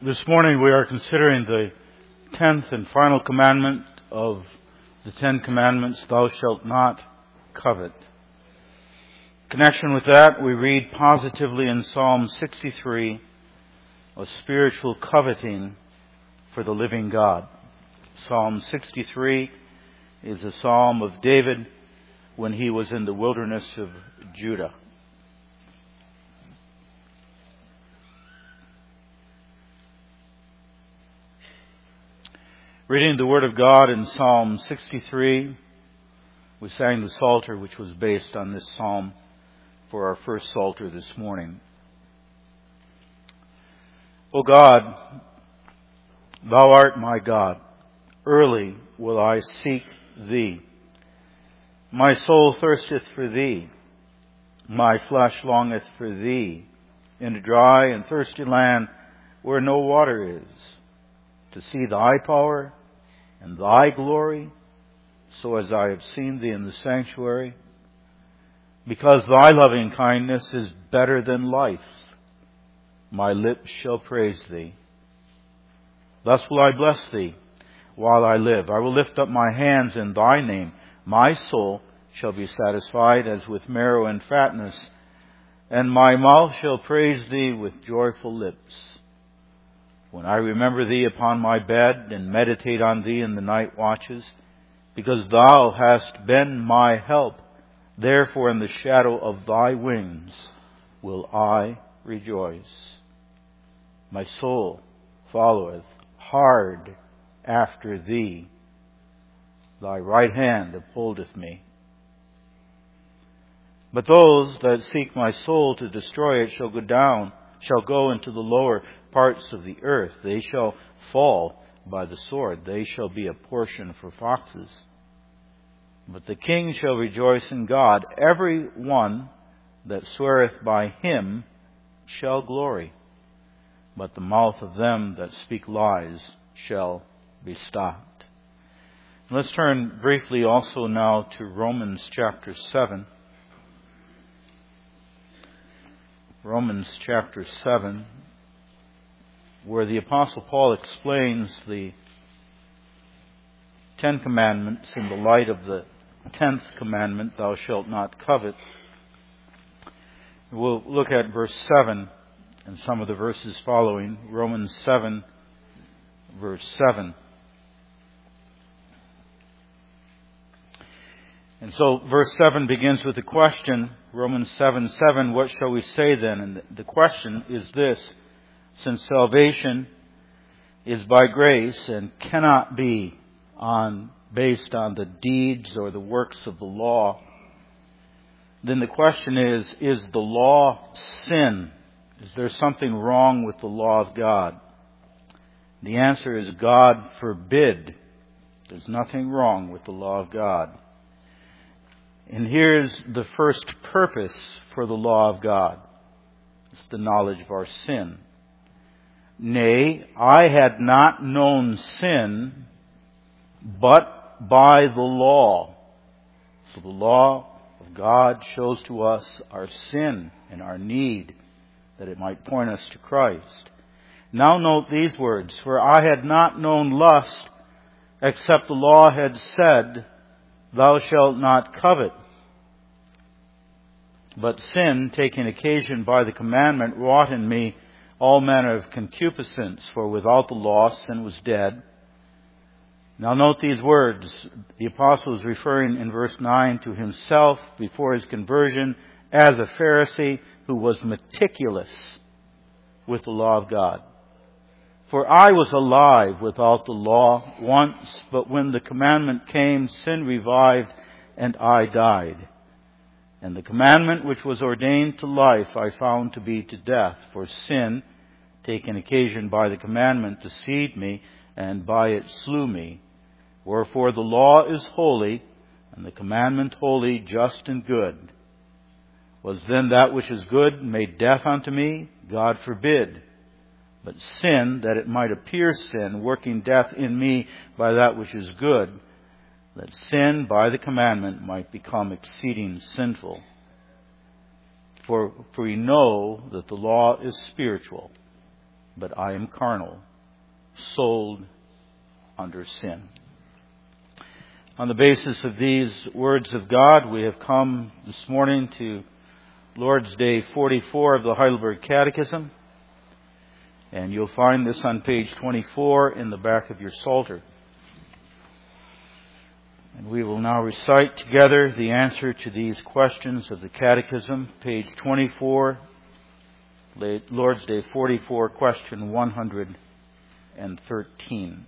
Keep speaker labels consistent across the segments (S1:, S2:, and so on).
S1: This morning we are considering the 10th and final commandment of the 10 commandments, thou shalt not covet. In connection with that, we read positively in Psalm 63 of spiritual coveting for the living God. Psalm 63 is a psalm of David when he was in the wilderness of Judah. Reading the Word of God in Psalm 63, we sang the Psalter which was based on this psalm for our first Psalter this morning. O God, thou art my God. Early will I seek thee. My soul thirsteth for thee. My flesh longeth for thee in a dry and thirsty land where no water is, to see thy power and thy glory, so as I have seen thee in the sanctuary. Because thy loving kindness is better than life, my lips shall praise thee. Thus will I bless thee while I live. I will lift up my hands in thy name. My soul shall be satisfied as with marrow and fatness, and my mouth shall praise thee with joyful lips. When I remember thee upon my bed and meditate on thee in the night watches, because thou hast been my help, therefore in the shadow of thy wings will I rejoice. My soul followeth hard after thee. Thy right hand upholdeth me. But those that seek my soul to destroy it shall go into the lower parts of the earth. They shall fall by the sword. They shall be a portion for foxes. But the king shall rejoice in God. Every one that sweareth by him shall glory. But the mouth of them that speak lies shall be stopped. Let's turn briefly also now to Romans chapter 7. Romans chapter 7, where the Apostle Paul explains the 10 commandments in the light of the 10th commandment, thou shalt not covet. We'll look at verse 7 and some of the verses following. Romans 7, verse 7. And so verse 7 begins with a question. Romans 7:7, what shall we say then? And the question is this: since salvation is by grace and cannot be based on the deeds or the works of the law, then the question is the law sin? Is there something wrong with the law of God? The answer is God forbid. There's nothing wrong with the law of God. And here's the first purpose for the law of God. It's the knowledge of our sin. Nay, I had not known sin but by the law. So the law of God shows to us our sin and our need, that it might point us to Christ. Now note these words: for I had not known lust, except the law had said, thou shalt not covet. But sin, taking occasion by the commandment, wrought in me all manner of concupiscence, for without the law sin was dead. Now note these words. The apostle is referring in verse 9 to himself before his conversion as a Pharisee who was meticulous with the law of God. For I was alive without the law once, but when the commandment came, sin revived, and I died. And the commandment which was ordained to life I found to be to death. For sin, taking occasion by the commandment, deceived me, and by it slew me. Wherefore the law is holy, and the commandment holy, just and good. Was then that which is good made death unto me? God forbid. But sin, that it might appear sin, working death in me by that which is good, that sin by the commandment might become exceeding sinful. For we know that the law is spiritual, but I am carnal, sold under sin. On the basis of these words of God, we have come this morning to Lord's Day 44 of the Heidelberg Catechism. And you'll find this on page 24 in the back of your Psalter. And we will now recite together the answer to these questions of the Catechism, page 24, Lord's Day 44, question 113.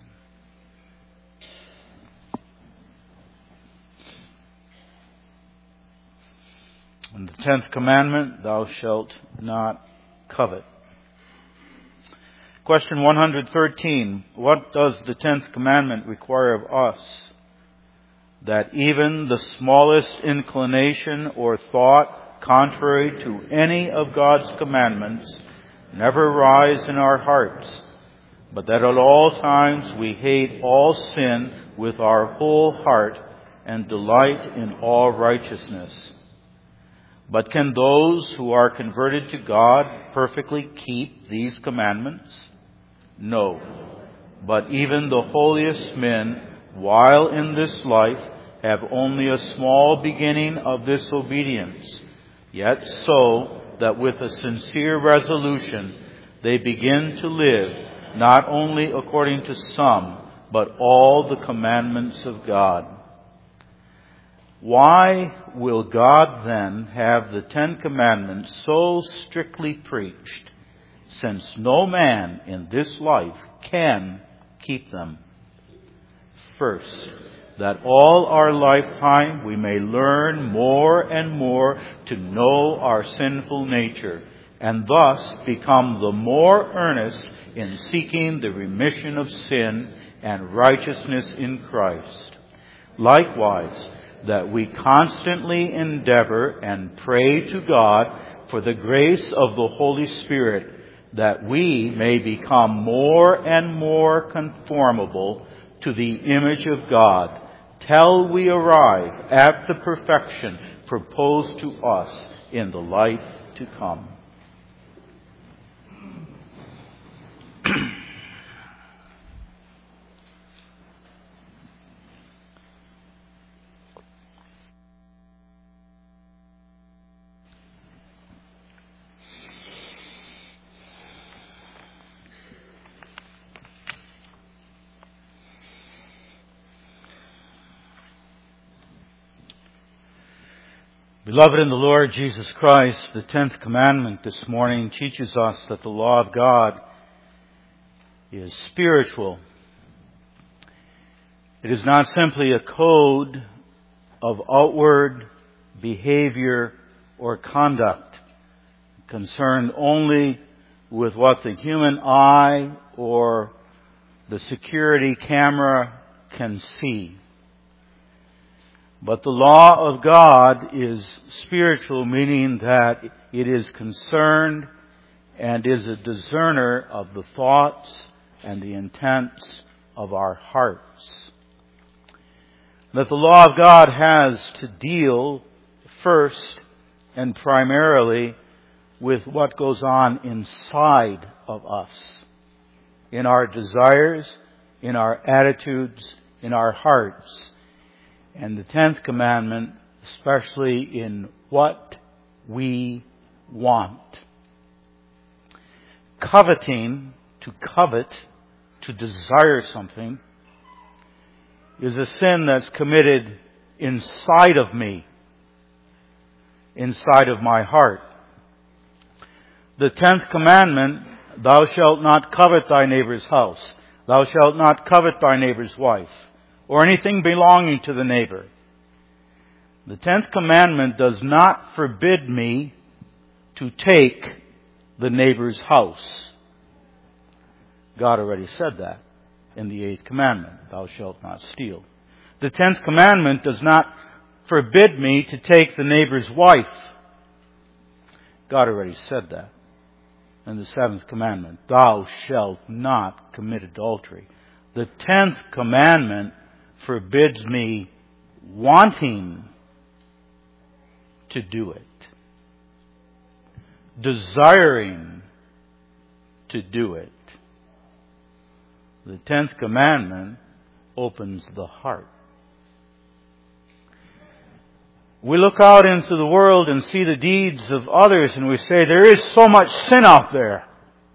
S1: And the 10th commandment, thou shalt not covet. Question 113. What does the 10th commandment require of us? That even the smallest inclination or thought contrary to any of God's commandments never rise in our hearts, but that at all times we hate all sin with our whole heart and delight in all righteousness. But can those who are converted to God perfectly keep these commandments? No. But even the holiest men, while in this life, have only a small beginning of this obedience, yet so that with a sincere resolution they begin to live not only according to some, but all the commandments of God. Why will God then have the 10 commandments so strictly preached, since no man in this life can keep them? First, that all our lifetime we may learn more and more to know our sinful nature, and thus become the more earnest in seeking the remission of sin and righteousness in Christ. Likewise, that we constantly endeavor and pray to God for the grace of the Holy Spirit, that we may become more and more conformable to the image of God, till we arrive at the perfection proposed to us in the life to come. Beloved in the Lord Jesus Christ, the 10th commandment this morning teaches us that the law of God is spiritual. It is not simply a code of outward behavior or conduct concerned only with what the human eye or the security camera can see. But the law of God is spiritual, meaning that it is concerned and is a discerner of the thoughts and the intents of our hearts. That the law of God has to deal first and primarily with what goes on inside of us, in our desires, in our attitudes, in our hearts. And the 10th commandment, especially in what we want. Coveting, to covet, to desire something, is a sin that's committed inside of me, inside of my heart. The 10th commandment, thou shalt not covet thy neighbor's house. Thou shalt not covet thy neighbor's wife, or anything belonging to the neighbor. The 10th commandment does not forbid me to take the neighbor's house. God already said that in the 8th commandment, thou shalt not steal. The 10th commandment does not forbid me to take the neighbor's wife. God already said that in the 7th commandment, thou shalt not commit adultery. The 10th commandment forbids me wanting to do it, desiring to do it. The 10th commandment opens the heart. We look out into the world and see the deeds of others and we say, there is so much sin out there.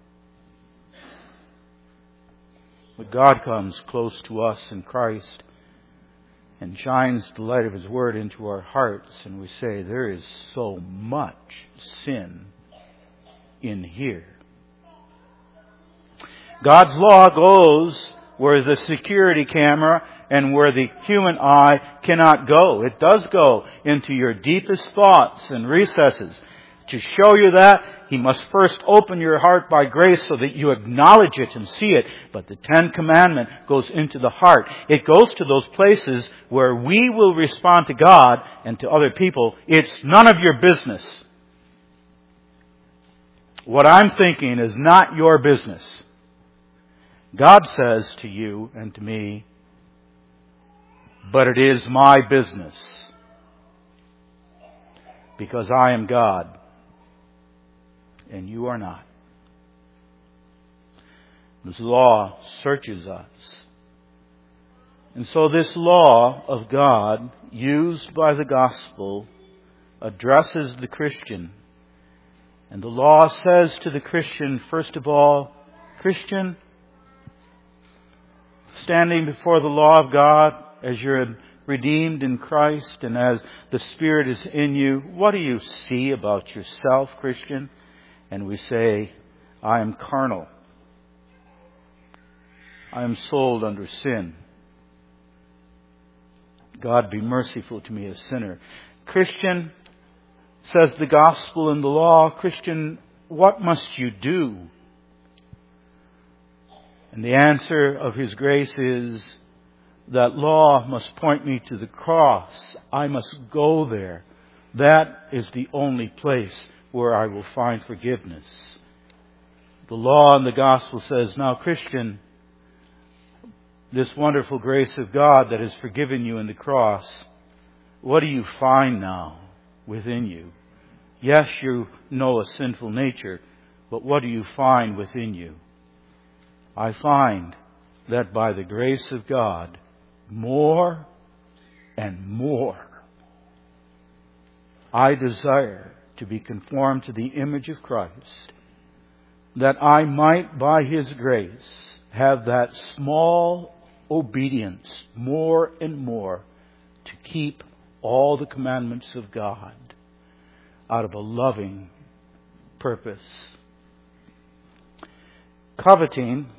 S1: But God comes close to us in Christ and shines the light of His Word into our hearts, and we say, there is so much sin in here. God's law goes where the security camera and where the human eye cannot go. It does go into your deepest thoughts and recesses. To show you that, He must first open your heart by grace so that you acknowledge it and see it. But the 10th commandment goes into the heart. It goes to those places where we will respond to God and to other people. It's none of your business. What I'm thinking is not your business. God says to you and to me, but it is my business. Because I am God. And you are not. This law searches us. And so this law of God, used by the gospel, addresses the Christian. And the law says to the Christian, first of all, Christian, standing before the law of God as you're redeemed in Christ and as the Spirit is in you, what do you see about yourself, Christian? And we say, I am carnal. I am sold under sin. God be merciful to me, a sinner. Christian, says the gospel and the law, Christian, what must you do? And the answer of His grace is that law must point me to the cross. I must go there. That is the only place where I will find forgiveness. The law and the gospel says, now Christian, this wonderful grace of God that has forgiven you in the cross, what do you find now within you? Yes, you know a sinful nature, but what do you find within you? I find that by the grace of God, more and more, I desire to be conformed to the image of Christ, that I might, by His grace, have that small obedience more and more to keep all the commandments of God out of a loving purpose. Coveting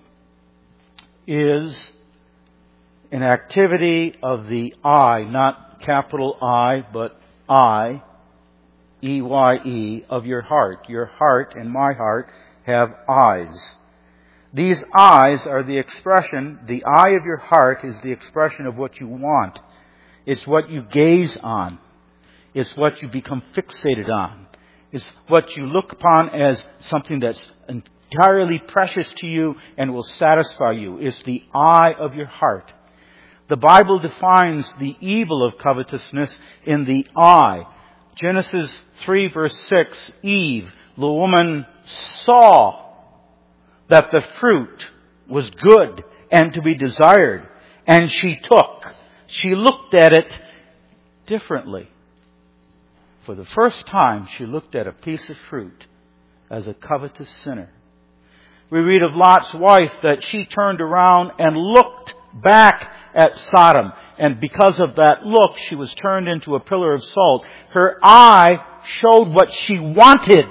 S1: is an activity of the eye, not capital I, but I, E-Y-E, of your heart. Your heart and my heart have eyes. These eyes are the expression, the eye of your heart is the expression of what you want. It's what you gaze on. It's what you become fixated on. It's what you look upon as something that's entirely precious to you and will satisfy you. It's the eye of your heart. The Bible defines the evil of covetousness in the eye. Genesis 3 verse 6, Eve, the woman, saw that the fruit was good and to be desired, and she looked at it differently. For the first time, she looked at a piece of fruit as a covetous sinner. We read of Lot's wife that she turned around and looked back at Sodom. And because of that look, she was turned into a pillar of salt. Her eye showed what she wanted.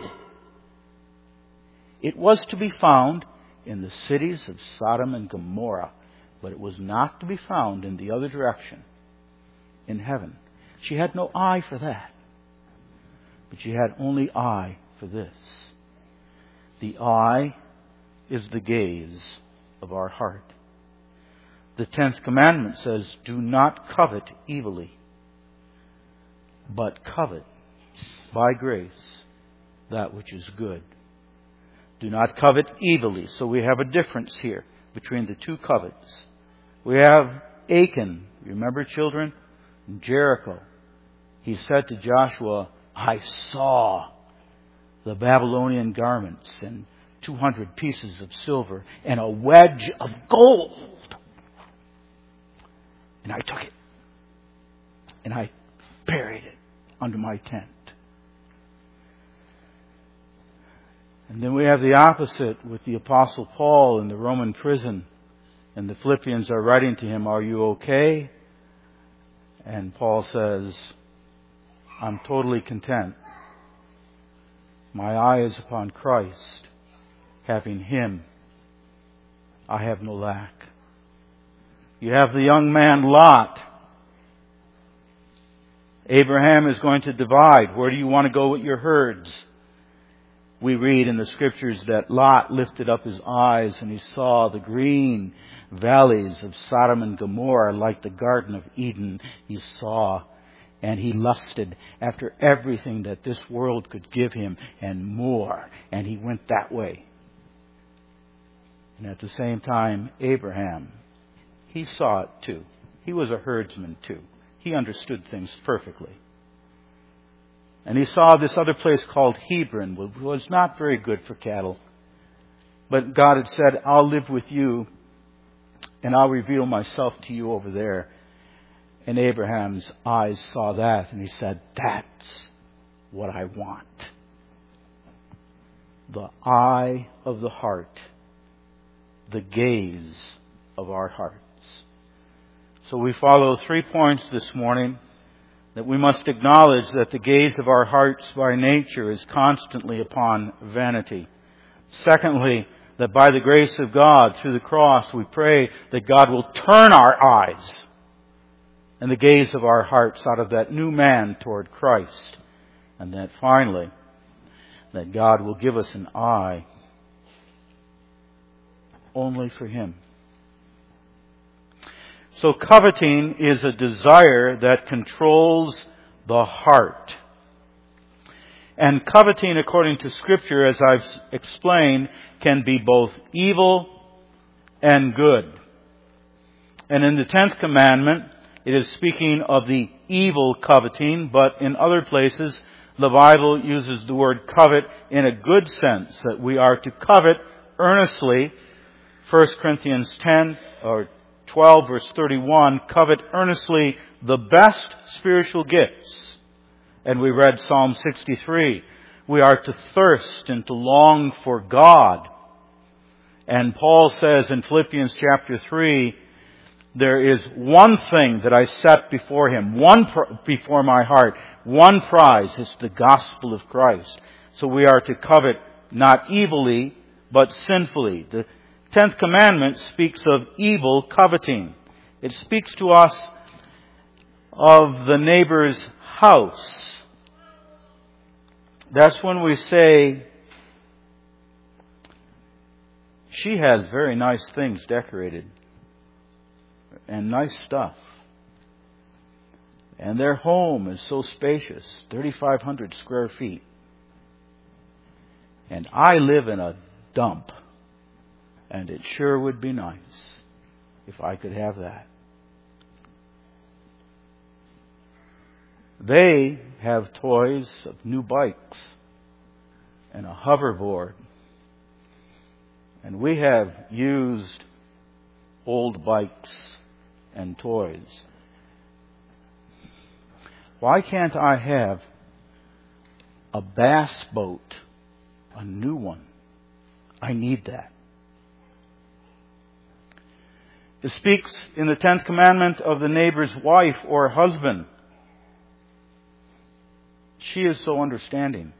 S1: It was to be found in the cities of Sodom and Gomorrah, but it was not to be found in the other direction, in heaven. She had no eye for that, but she had only eye for this. The eye is the gaze of our heart. The 10th commandment says, do not covet evilly, but covet by grace that which is good. Do not covet evilly. So we have a difference here between the two covets. We have Achan, remember children? In Jericho. He said to Joshua, I saw the Babylonian garments and 200 pieces of silver and a wedge of gold. And I took it. And I buried it under my tent. And then we have the opposite with the Apostle Paul in the Roman prison. And the Philippians are writing to him, "Are you okay?" And Paul says, "I'm totally content. My eye is upon Christ. Having Him, I have no lack." You have the young man Lot. Abraham is going to divide. Where do you want to go with your herds? We read in the Scriptures that Lot lifted up his eyes and he saw the green valleys of Sodom and Gomorrah like the Garden of Eden. He saw and he lusted after everything that this world could give him and more. And he went that way. And at the same time, Abraham, he saw it too. He was a herdsman too. He understood things perfectly. And he saw this other place called Hebron, which was not very good for cattle. But God had said, "I'll live with you and I'll reveal myself to you over there." And Abraham's eyes saw that and he said, "That's what I want." The eye of the heart. The gaze of our hearts. So we follow 3 points this morning. That we must acknowledge that the gaze of our hearts by nature is constantly upon vanity. Secondly, that by the grace of God through the cross we pray that God will turn our eyes and the gaze of our hearts out of that new man toward Christ. And that finally, that God will give us an eye only for Him. So coveting is a desire that controls the heart. And coveting, according to Scripture, as I've explained, can be both evil and good. And in the 10th commandment, it is speaking of the evil coveting, but in other places, the Bible uses the word covet in a good sense, that we are to covet earnestly. 1 Corinthians 10 or 12 verse 31, covet earnestly the best spiritual gifts. And we read Psalm 63. We are to thirst and to long for God. And Paul says in Philippians chapter 3, there is one thing that I set before Him, before my heart, one prize, is the gospel of Christ. So we are to covet not evilly, but sinfully. The 10th commandment speaks of evil coveting. It speaks to us of the neighbor's house. That's when we say, "She has very nice things decorated and nice stuff. And their home is so spacious, 3,500 square feet. And I live in a dump. And it sure would be nice if I could have that." They have toys of new bikes and a hoverboard. And we have used old bikes and toys. Why can't I have a bass boat, a new one? I need that. It speaks in the 10th commandment of the neighbor's wife or husband. She is so understanding.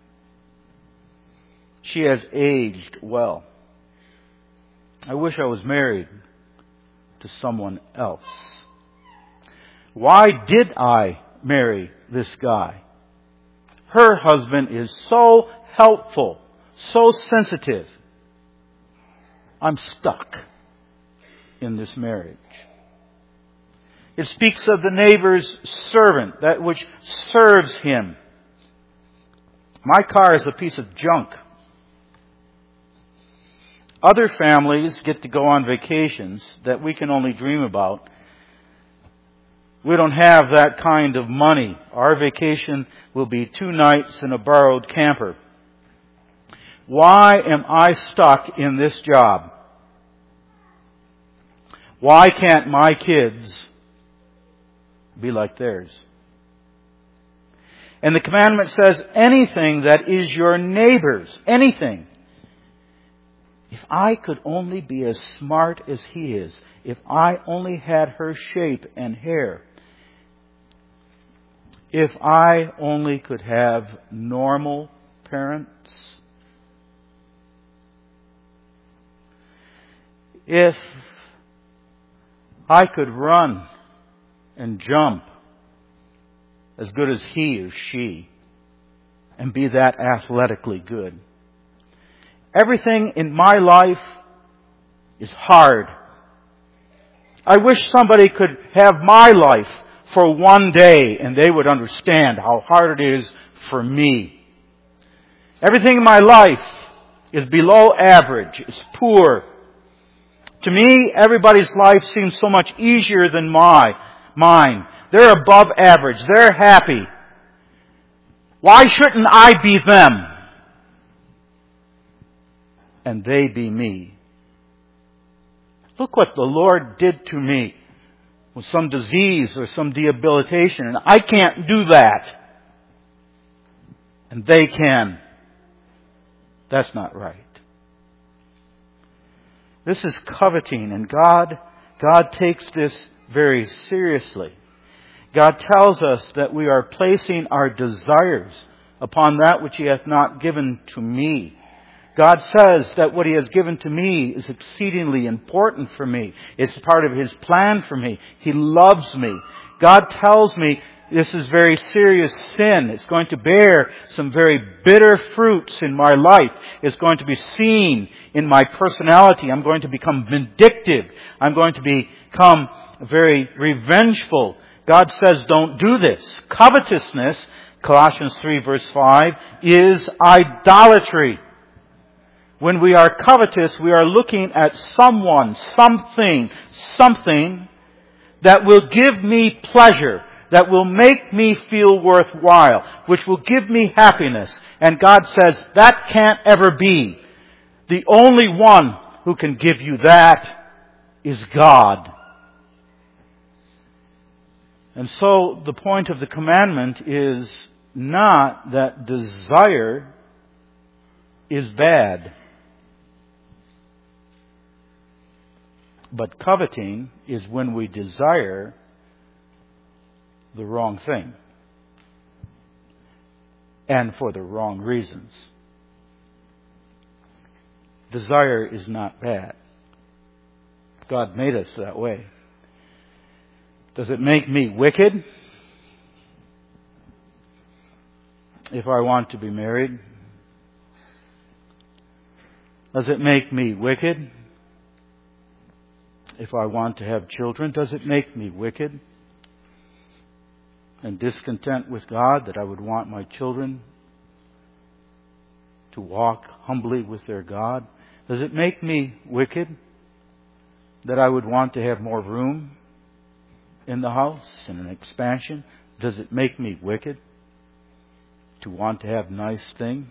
S1: She has aged well. I wish I was married to someone else. Why did I marry this guy? Her husband is so helpful, so sensitive. I'm stuck in this marriage. It speaks of the neighbor's servant, that which serves him. My car is a piece of junk. Other families get to go on vacations that we can only dream about. We don't have that kind of money. Our vacation will be 2 nights in a borrowed camper. Why am I stuck in this job? Why can't my kids be like theirs? And the commandment says, anything that is your neighbor's, anything. If I could only be as smart as he is, if I only had her shape and hair, if I only could have normal parents, if I could run and jump as good as he or she and be that athletically good. Everything in my life is hard. I wish somebody could have my life for one day and they would understand how hard it is for me. Everything in my life is below average. It's poor. To me, everybody's life seems so much easier than mine. They're above average. They're happy. Why shouldn't I be them? And they be me. Look what the Lord did to me with some disease or some debilitation, and I can't do that. And they can. That's not right. This is coveting, and God takes this very seriously. God tells us that we are placing our desires upon that which He hath not given to me. God says that what He has given to me is exceedingly important for me. It's part of His plan for me. He loves me. God tells me this is very serious sin. It's going to bear some very bitter fruits in my life. It's going to be seen in my personality. I'm going to become vindictive. I'm going to become very revengeful. God says don't do this. Covetousness, Colossians 3 verse 5, is idolatry. When we are covetous, we are looking at someone, something that will give me pleasure, that will make me feel worthwhile, which will give me happiness. And God says, that can't ever be. The only one who can give you that is God. And so the point of the commandment is not that desire is bad. But coveting is when we desire the wrong thing. And for the wrong reasons. Desire is not bad. God made us that way. Does it make me wicked if I want to be married? Does it make me wicked if I want to have children? Does it make me wicked and discontent with God that I would want my children to walk humbly with their God? Does it make me wicked that I would want to have more room in the house and an expansion? Does it make me wicked to want to have nice things?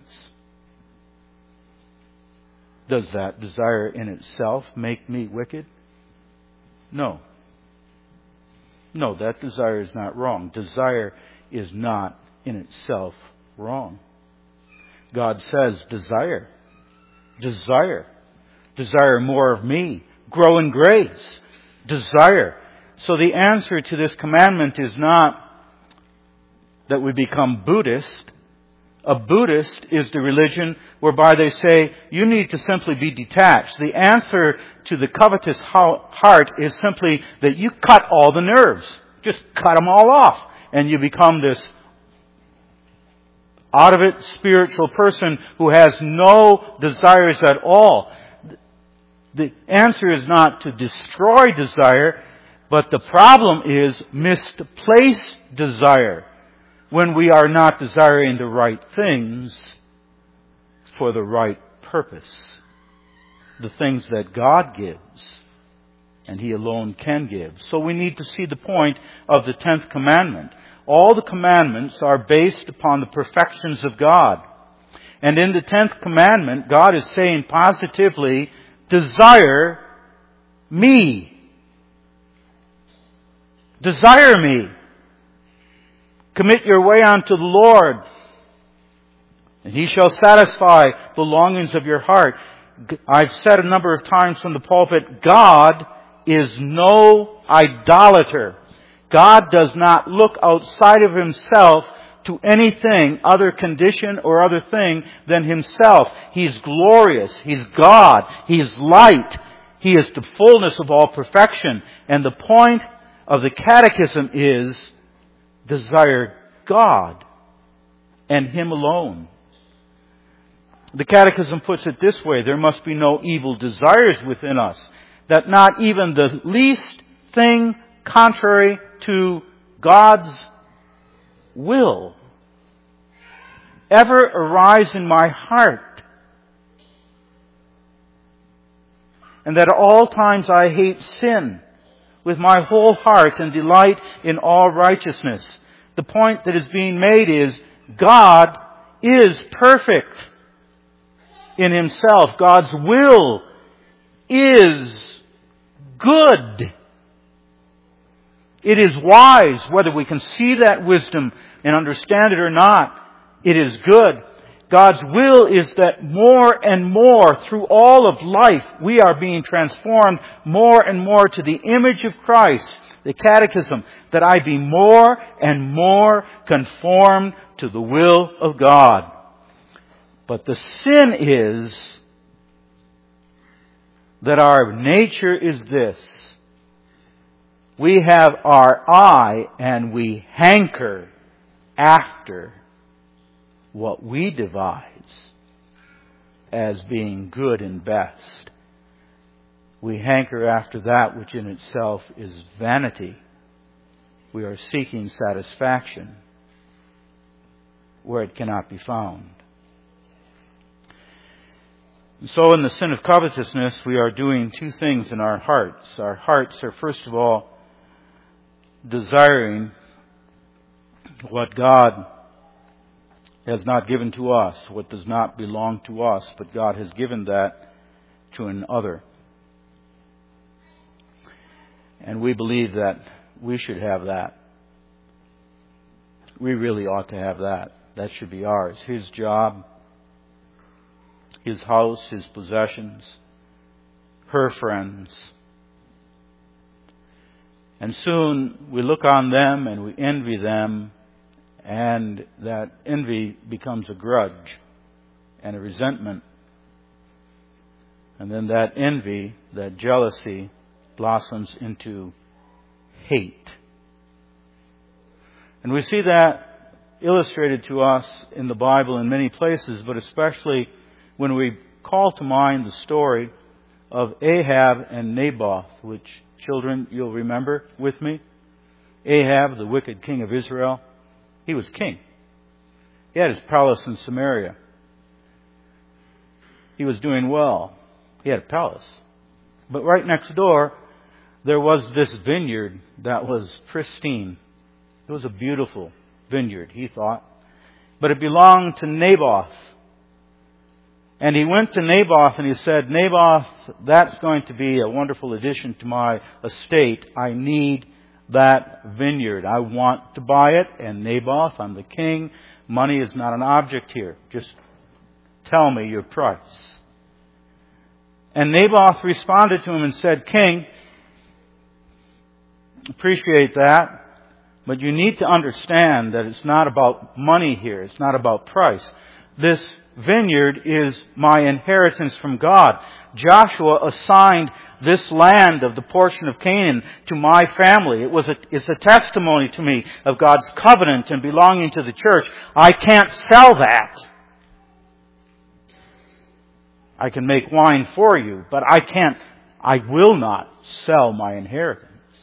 S1: Does that desire in itself make me wicked? No. No, that desire is not wrong. Desire is not in itself wrong. God says, desire. Desire. Desire more of me. Grow in grace. Desire. So the answer to this commandment is not that we become Buddhist. A Buddhist is the religion whereby they say you need to simply be detached. The answer to the covetous heart is simply that you cut all the nerves. Just cut them all off. And you become this out-of-it spiritual person who has no desires at all. The answer is not to destroy desire, but the problem is misplaced desire. When we are not desiring the right things for the right purpose. The things that God gives. And He alone can give. So we need to see the point of the 10th commandment. All the commandments are based upon the perfections of God. And in the 10th commandment, God is saying positively, desire me. Desire me. Commit your way unto the Lord, and He shall satisfy the longings of your heart. I've said a number of times from the pulpit, God is no idolater. God does not look outside of Himself to anything, other condition or other thing than Himself. He's glorious. He's God. He's light. He is the fullness of all perfection. And the point of the Catechism is desire God and Him alone. The Catechism puts it this way: there must be no evil desires within us, that not even the least thing contrary to God's will ever arise in my heart. And that at all times I hate sin with my whole heart and delight in all righteousness. The point that is being made is God is perfect in Himself. God's will is good. It is wise, whether we can see that wisdom and understand it or not. It is good. God's will is that more and more through all of life we are being transformed more and more to the image of Christ. The Catechism, that I be more and more conformed to the will of God. But the sin is that our nature is this: we have our eye and we hanker after what we devise as being good and best. We hanker after that which in itself is vanity. We are seeking satisfaction where it cannot be found. And so in the sin of covetousness, we are doing two things in our hearts. Our hearts are, first of all, desiring what God has not given to us, what does not belong to us, but God has given that to another. And we believe that we should have that. We really ought to have that. That should be ours. His job, His house, His possessions, her friends. And soon we look on them and we envy them, and that envy becomes a grudge and a resentment. And then that envy, that jealousy, blossoms into hate. And we see that illustrated to us in the Bible in many places, but especially when we call to mind the story of Ahab and Naboth, which, children, you'll remember with me. Ahab, the wicked king of Israel, he was king. He had his palace in Samaria. He was doing well. He had a palace. But right next door, there was this vineyard that was pristine. It was a beautiful vineyard, he thought. But it belonged to Naboth. And he went to Naboth and he said, Naboth, that's going to be a wonderful addition to my estate. I need that vineyard. I want to buy it. And Naboth, I'm the king. Money is not an object here. Just tell me your price. And Naboth responded to him and said, King, appreciate that, but you need to understand that it's not about money here. It's not about price. This vineyard is my inheritance from God. Joshua assigned this land of the portion of Canaan to my family. It's a testimony to me of God's covenant and belonging to the church. I can't sell that. I can make wine for you, but I will not sell my inheritance.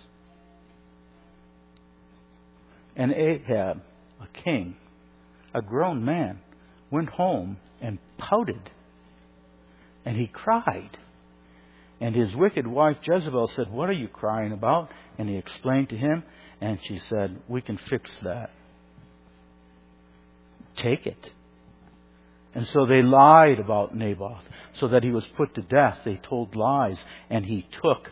S1: And Ahab, a king, a grown man, went home and pouted. And he cried. And his wicked wife Jezebel said, what are you crying about? And he explained to him, and she said, we can fix that. Take it. And so they lied about Naboth so that he was put to death. They told lies, and he took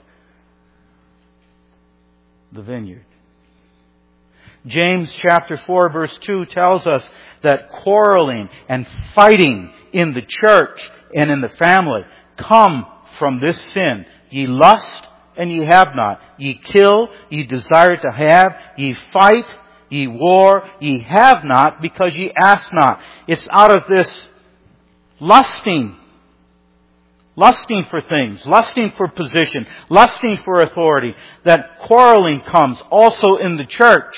S1: the vineyard. James chapter 4 verse 2 tells us that quarreling and fighting in the church and in the family come from this sin. Ye lust, and ye have not. Ye kill, ye desire to have. Ye fight, ye war, ye have not, because ye ask not. It's out of this lusting for things, lusting for position, lusting for authority, that quarreling comes also in the church.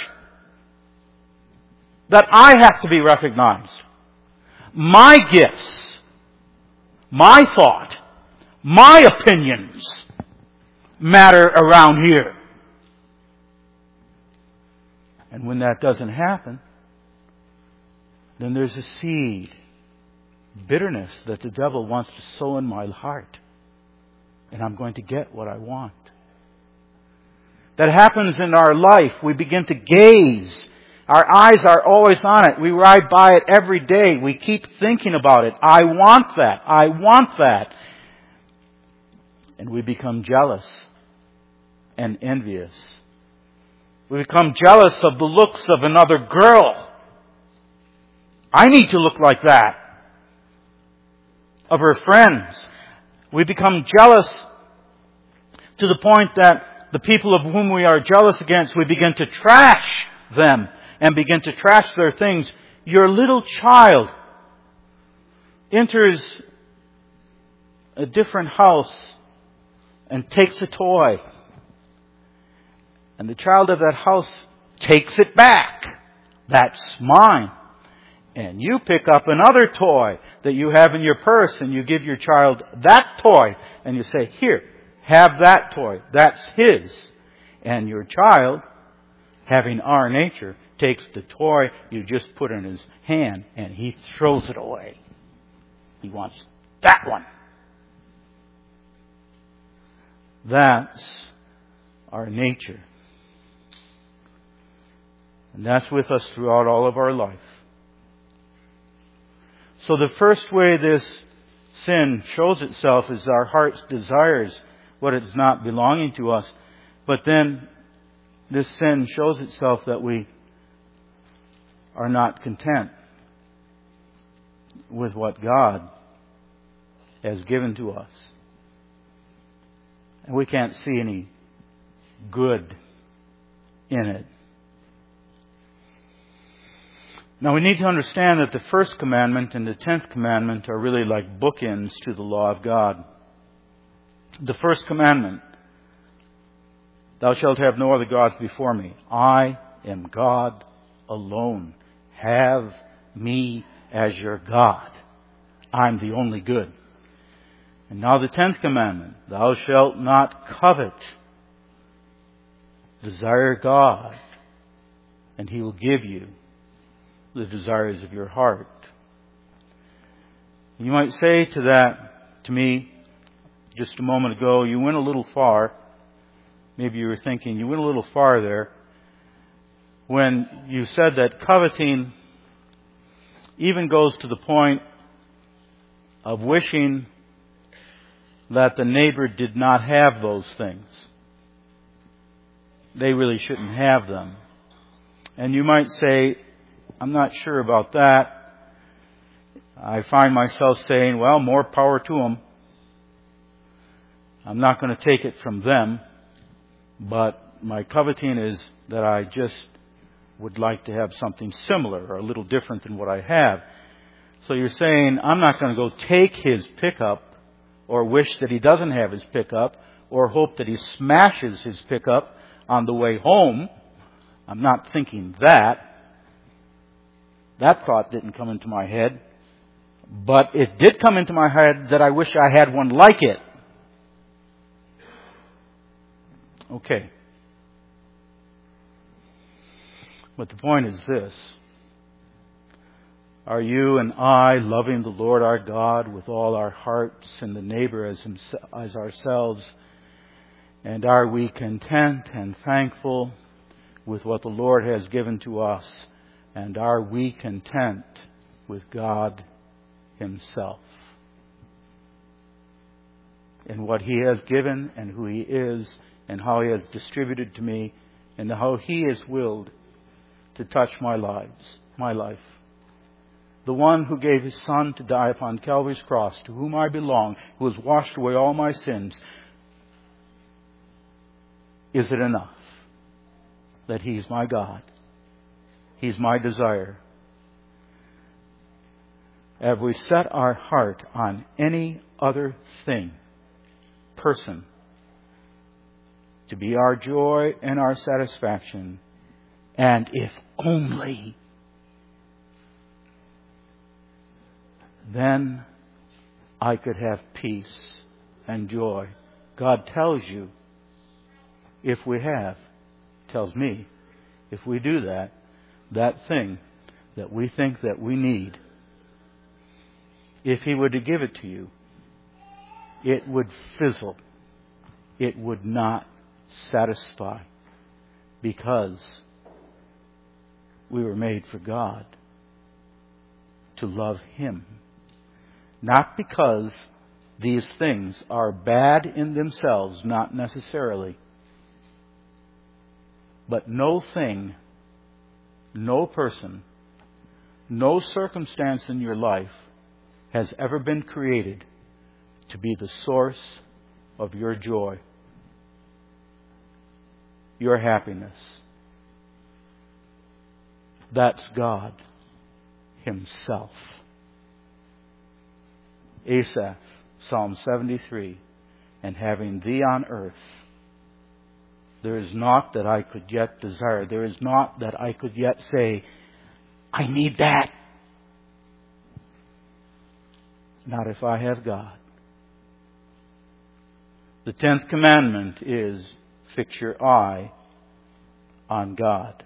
S1: That I have to be recognized. My gifts, my thought, my opinions matter around here. And when that doesn't happen, then there's a seed, bitterness that the devil wants to sow in my heart. And I'm going to get what I want. That happens in our life. We begin to gaze. Our eyes are always on it. We ride by it every day. We keep thinking about it. I want that. I want that. And we become jealous and envious. We become jealous of the looks of another girl. I need to look like that. Of her friends. We become jealous to the point that the people of whom we are jealous against, we begin to trash them and begin to trash their things. Your little child enters a different house and takes a toy. And the child of that house takes it back. That's mine. And you pick up another toy that you have in your purse and you give your child that toy. And you say, here, have that toy. That's his. And your child, having our nature, takes the toy you just put in his hand and he throws it away. He wants that one. That's our nature. And that's with us throughout all of our life. So the first way this sin shows itself is our heart's desires what is not belonging to us. But then this sin shows itself that we are not content with what God has given to us. And we can't see any good in it. Now we need to understand that the first commandment and the 10th commandment are really like bookends to the law of God. The first commandment, thou shalt have no other gods before me. I am God alone. Have me as your God. I'm the only good. And now the 10th commandment, thou shalt not covet. Desire God, and He will give you the desires of your heart. You might say to me, just a moment ago, you went a little far. Maybe you were thinking, you went a little far there when you said that coveting even goes to the point of wishing that the neighbor did not have those things. They really shouldn't have them. And you might say, I'm not sure about that. I find myself saying, well, more power to them. I'm not going to take it from them. But my coveting is that I just would like to have something similar or a little different than what I have. So you're saying, I'm not going to go take his pickup or wish that he doesn't have his pickup or hope that he smashes his pickup on the way home. I'm not thinking that. That thought didn't come into my head. But it did come into my head that I wish I had one like it. Okay. But the point is this. Are you and I loving the Lord our God with all our hearts and the neighbor as ourselves? And are we content and thankful with what the Lord has given to us? And are we content with God Himself. And what He has given and who He is and how He has distributed to me and how He has willed to touch my life. The one who gave His Son to die upon Calvary's cross, to whom I belong, who has washed away all my sins. Is it enough that He's my God? He's my desire. Have we set our heart on any other thing, person, to be our joy and our satisfaction? And if only, then I could have peace and joy. God tells you, if we have, tells me, if we do that, that thing that we think that we need, if He were to give it to you, it would fizzle. It would not satisfy, because we were made for God, to love Him. Not because these things are bad in themselves, not necessarily. But no thing, no person, no circumstance in your life has ever been created to be the source of your joy, your happiness. That's God Himself. Asaph, Psalm 73, and having Thee on earth, there is naught that I could yet desire. There is naught that I could yet say, I need that. Not if I have God. The 10th commandment is, fix your eye on God.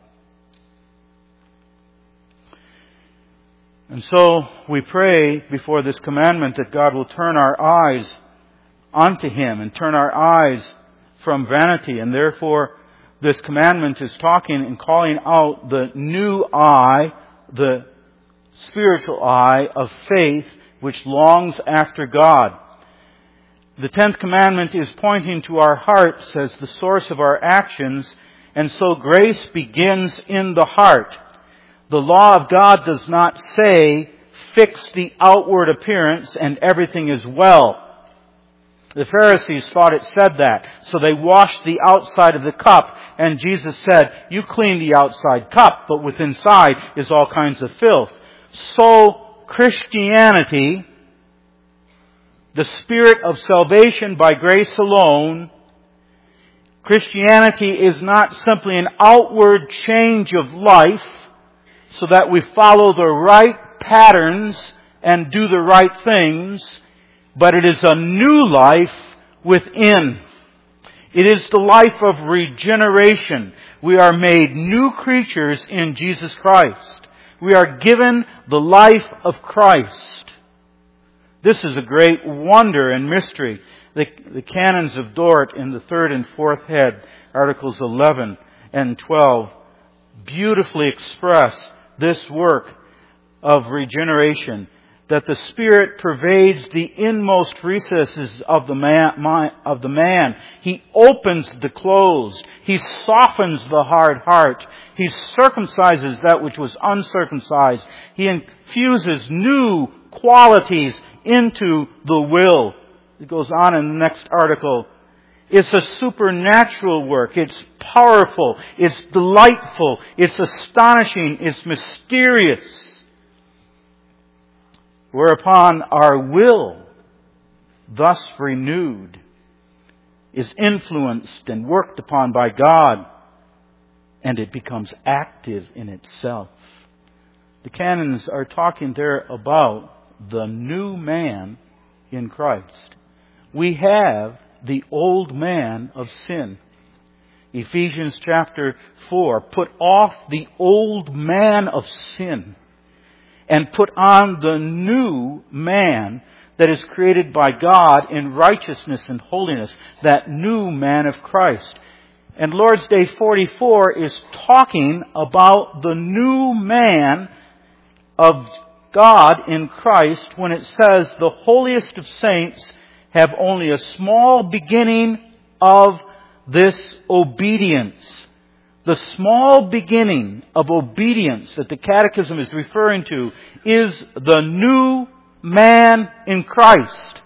S1: And so we pray before this commandment that God will turn our eyes onto Him and turn our eyes from vanity. And therefore this commandment is talking and calling out the new eye, the spiritual eye of faith, which longs after God. The 10th commandment is pointing to our hearts as the source of our actions, and so grace begins in the heart. The law of God does not say, fix the outward appearance and everything is well. The Pharisees thought it said that, so they washed the outside of the cup, and Jesus said, you clean the outside cup, but within inside is all kinds of filth. So Christianity, the spirit of salvation by grace alone, Christianity is not simply an outward change of life so that we follow the right patterns and do the right things, but it is a new life within. It is the life of regeneration. We are made new creatures in Jesus Christ. We are given the life of Christ. This is a great wonder and mystery. The canons of Dort in the 3rd and 4th head, Articles 11 and 12, beautifully express this work of regeneration, that the Spirit pervades the inmost recesses of the man. He opens the closed. He softens the hard heart. He circumcises that which was uncircumcised. He infuses new qualities into the will. It goes on in the next article. It's a supernatural work. It's powerful. It's delightful. It's astonishing. It's mysterious. Whereupon our will, thus renewed, is influenced and worked upon by God, and it becomes active in itself. The canons are talking there about the new man in Christ. We have the old man of sin. Ephesians chapter 4, put off the old man of sin and put on the new man that is created by God in righteousness and holiness, that new man of Christ. And Lord's Day 44 is talking about the new man of God in Christ when it says the holiest of saints have only a small beginning of this obedience. The small beginning of obedience that the Catechism is referring to is the new man in Christ.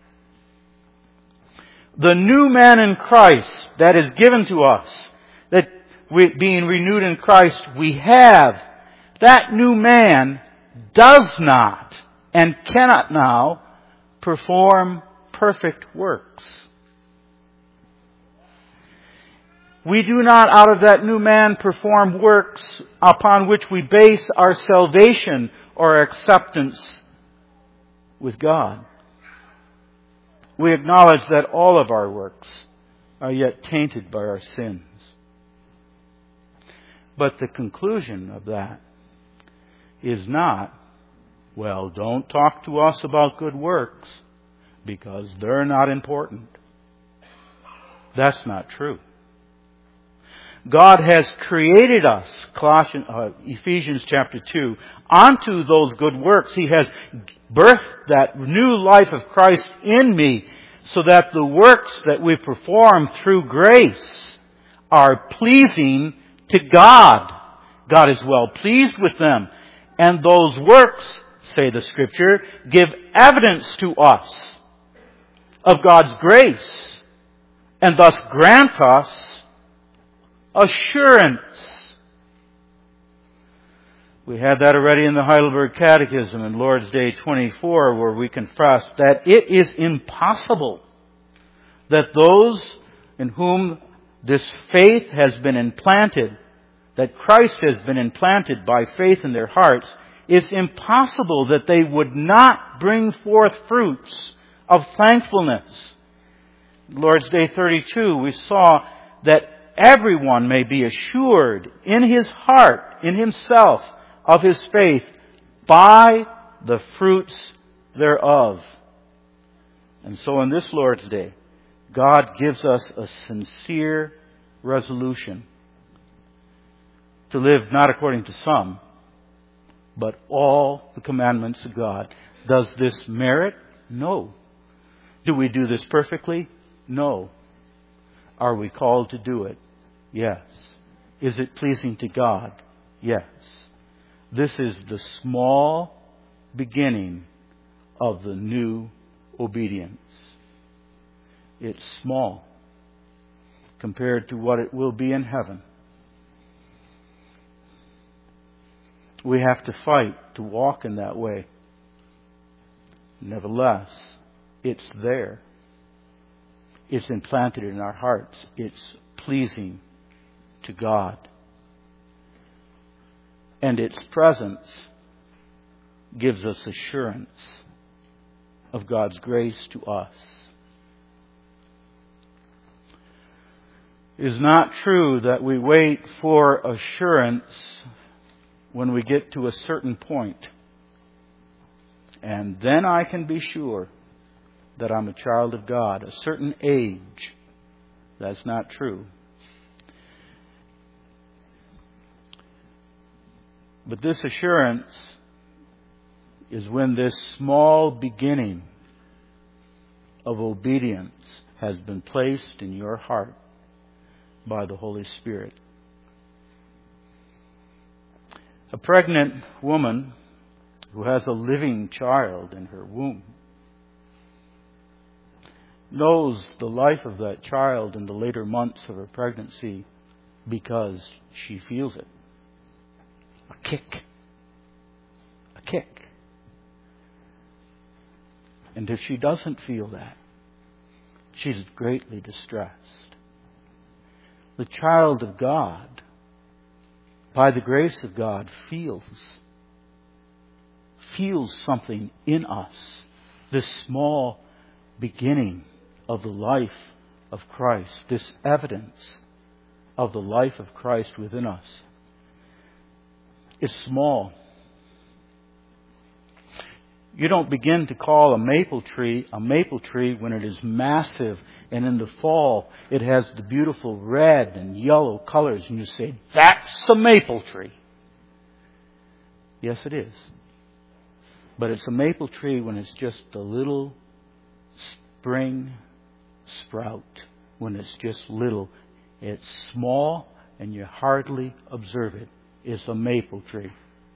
S1: The new man in Christ that is given to us, that being renewed in Christ we have, that new man does not and cannot now perform perfect works. We do not out of that new man perform works upon which we base our salvation or acceptance with God. We acknowledge that all of our works are yet tainted by our sins. But the conclusion of that is not, well, don't talk to us about good works because they're not important. That's not true. God has created us, Ephesians chapter 2, onto those good works. He has birthed that new life of Christ in me so that the works that we perform through grace are pleasing to God. God is well pleased with them. And those works, say the Scripture, give evidence to us of God's grace and thus grant us assurance. We had that already in the Heidelberg Catechism in Lord's Day 24, where we confess that it is impossible that those in whom this faith has been implanted, that Christ has been implanted by faith in their hearts, it's impossible that they would not bring forth fruits of thankfulness. Lord's Day 32, we saw that everyone may be assured in his heart, in himself, of his faith by the fruits thereof. And so on this Lord's Day, God gives us a sincere resolution to live not according to some, but all the commandments of God. Does this merit? No. Do we do this perfectly? No. Are we called to do it? Yes. Is it pleasing to God? Yes. This is the small beginning of the new obedience. It's small compared to what it will be in heaven. We have to fight to walk in that way. Nevertheless, it's there. It's implanted in our hearts. It's pleasing to God. And its presence gives us assurance of God's grace to us. It is not true that we wait for assurance when we get to a certain point, and then I can be sure that I'm a child of God, a certain age. That's not true. But this assurance is when this small beginning of obedience has been placed in your heart by the Holy Spirit. A pregnant woman who has a living child in her womb knows the life of that child in the later months of her pregnancy because she feels it. A kick. A kick. And if she doesn't feel that, she's greatly distressed. The child of God, by the grace of God, feels something in us. This small beginning of the life of Christ, this evidence of the life of Christ within us. Is small. You don't begin to call a maple tree when it is massive, and in the fall it has the beautiful red and yellow colors, and you say, that's a maple tree. Yes, it is. But it's a maple tree when it's just a little spring sprout. When it's just little. It's small and you hardly observe it. It's a maple tree.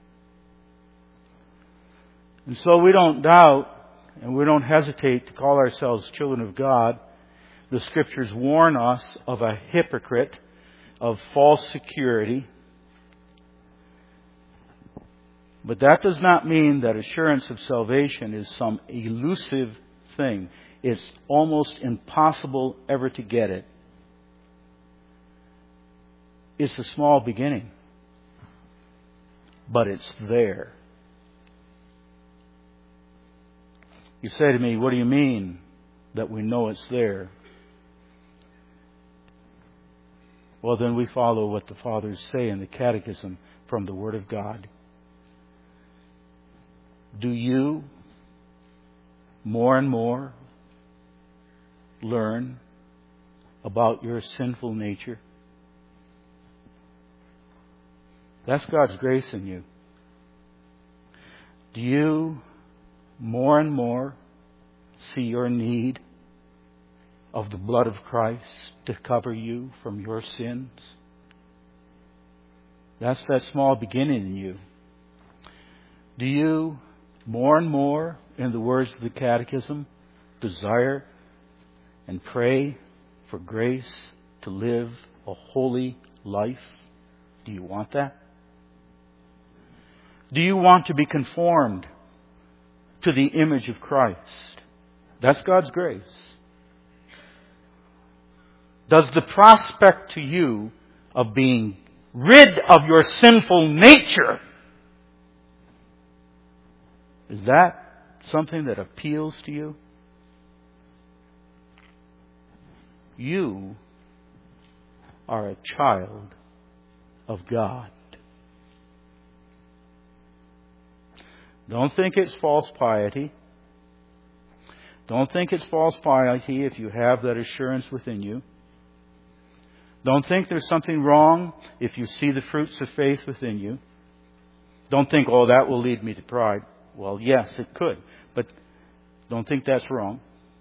S1: And so we don't doubt and we don't hesitate to call ourselves children of God. The Scriptures warn us of a hypocrite, of false security. But that does not mean that assurance of salvation is some elusive thing. It's almost impossible ever to get it. It's a small beginning. But it's there. You say to me, what do you mean that we know it's there? Well, then we follow what the Fathers say in the Catechism from the Word of God. Do you more and more learn about your sinful nature? That's God's grace in you. Do you more and more see your need of the blood of Christ to cover you from your sins? That's that small beginning in you. Do you more and more, in the words of the Catechism, desire and pray for grace to live a holy life? Do you want that? Do you want to be conformed to the image of Christ? That's God's grace. Does the prospect to you of being rid of your sinful nature, is that something that appeals to you? You are a child of God. Don't think it's false piety. Don't think it's false piety if you have that assurance within you. Don't think there's something wrong if you see the fruits of faith within you. Don't think, oh, that will lead me to pride. Well, yes, it could. But don't think that's wrong.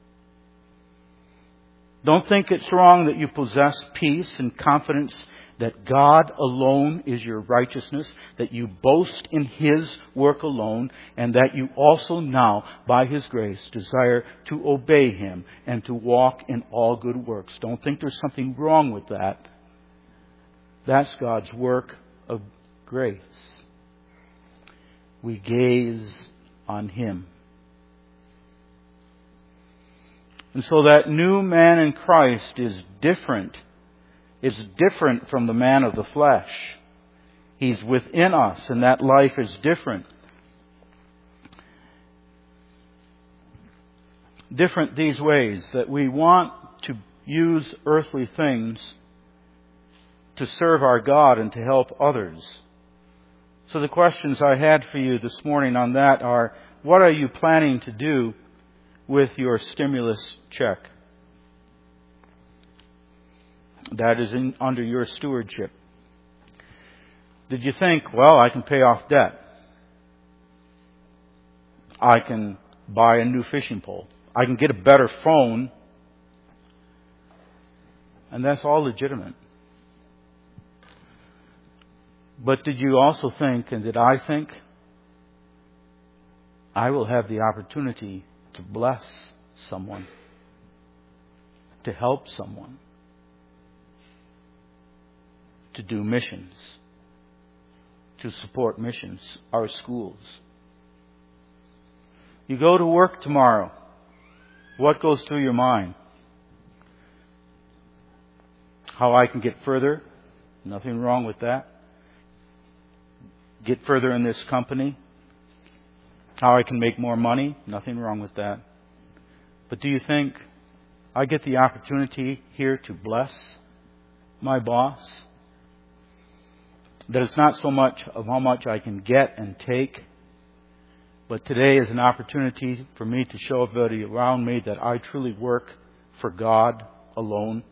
S1: Don't think it's wrong that you possess peace and confidence that God alone is your righteousness, that you boast in His work alone, and that you also now, by His grace, desire to obey Him and to walk in all good works. Don't think there's something wrong with that. That's God's work of grace. We gaze on Him. And so that new man in Christ is different. It's different from the man of the flesh. He's within us, and that life is different. Different these ways, that we want to use earthly things to serve our God and to help others. So the questions I had for you this morning on that are, what are you planning to do with your stimulus check? That is under your stewardship. Did you think, well, I can pay off debt. I can buy a new fishing pole. I can get a better phone. And that's all legitimate. But did you also think, and did I think, I will have the opportunity to bless someone, to help someone, to do missions, to support missions, our schools. You go to work tomorrow. What goes through your mind? How I can get further? Nothing wrong with that. Get further in this company? How I can make more money? Nothing wrong with that. But do you think I get the opportunity here to bless my boss? That it's not so much of how much I can get and take, but today is an opportunity for me to show everybody around me that I truly work for God alone.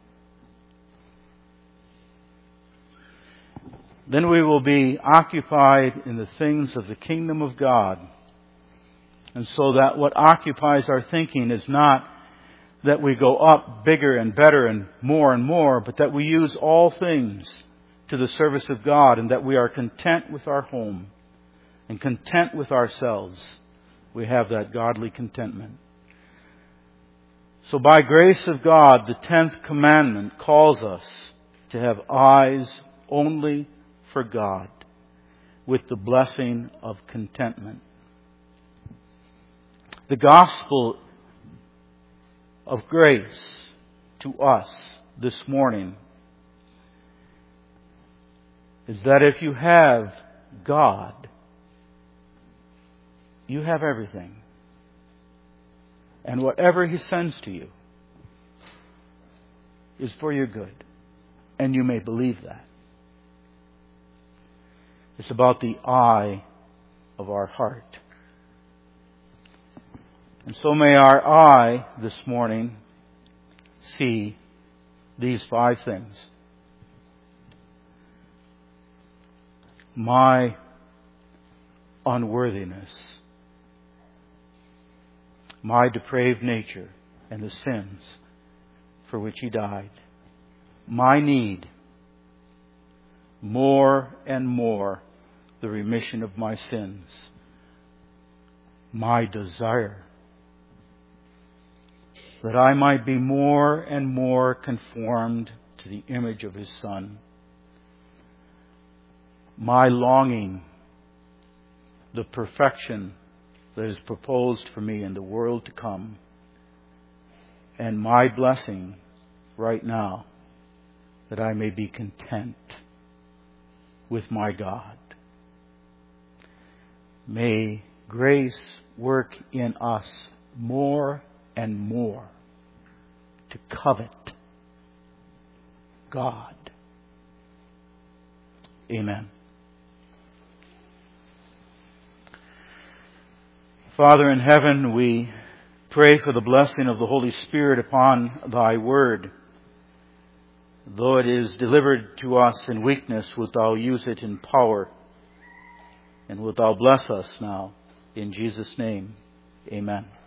S1: Then we will be occupied in the things of the kingdom of God And so that what occupies our thinking is not that we go up bigger and better and more, but that we use all things to the service of God, and that we are content with our home and content with ourselves. We have that godly contentment. So by grace of God, the 10th commandment calls us to have eyes only for God, with the blessing of contentment. The gospel of grace to us this morning is that if you have God, you have everything. And whatever He sends to you is for your good. And you may believe that. It's about the eye of our heart. And so may our eye this morning see these 5 things. My unworthiness, my depraved nature and the sins for which He died, my need, more and more the remission of my sins, my desire that I might be more and more conformed to the image of His Son, my longing, the perfection that is proposed for me in the world to come, and my blessing right now, that I may be content with my God. May grace work in us more and more to covet God. Amen. Father in heaven, we pray for the blessing of the Holy Spirit upon Thy Word. Though it is delivered to us in weakness, wilt Thou use it in power, and wilt Thou bless us now. In Jesus' name, amen.